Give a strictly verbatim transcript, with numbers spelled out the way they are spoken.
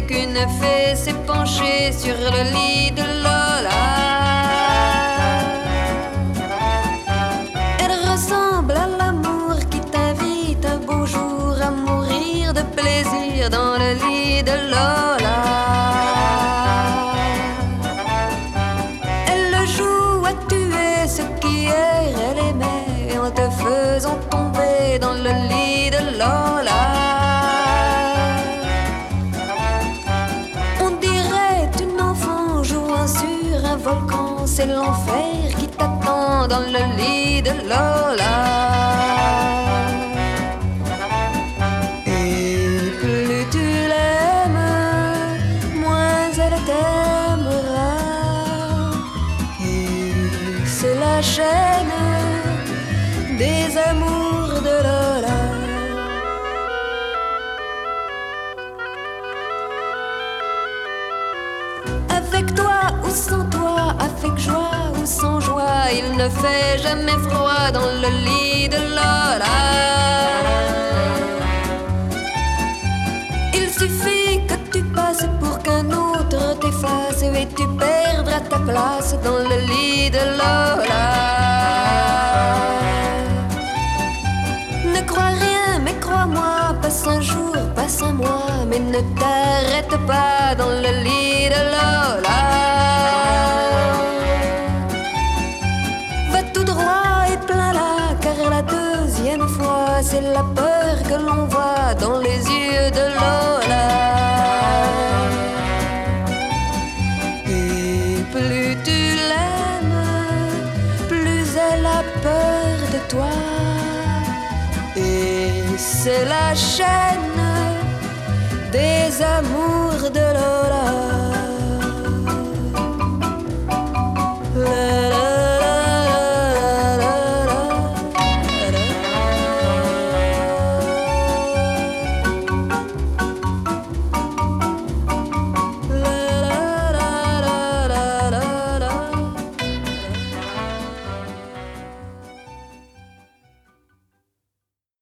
qu'une fée s'est penchée sur le lit de Lola. Elle ressemble à l'amour qui t'invite un beau jour à mourir de plaisir dans le lit de Lola. Elle joue à tuer ce qui hier elle aimait en te faisant tomber dans le lit de Lola. On dirait une enfant jouant sur un volcan, c'est l'enfer qui t'attend dans le lit de Lola. Et plus tu l'aimes, moins elle t'aimera. Et c'est la chaîne des amours de Lola. Avec toi ou sans toi, avec joie ou sans joie, il ne fait jamais froid dans le lit de Lola. Il suffit que tu passes pour qu'un autre t'efface et tu perdras ta place dans le lit de Lola. Ne crois rien, mais crois-moi, passe un jour, passe un mois, mais ne t'arrête pas dans le lit de Lola. Va tout droit et plein là, car la deuxième fois, c'est la peur que l'on voit dans les yeux de Lola. Et plus tu l'aimes, plus elle a peur de toi. Et c'est la chaîne des amours de Lola.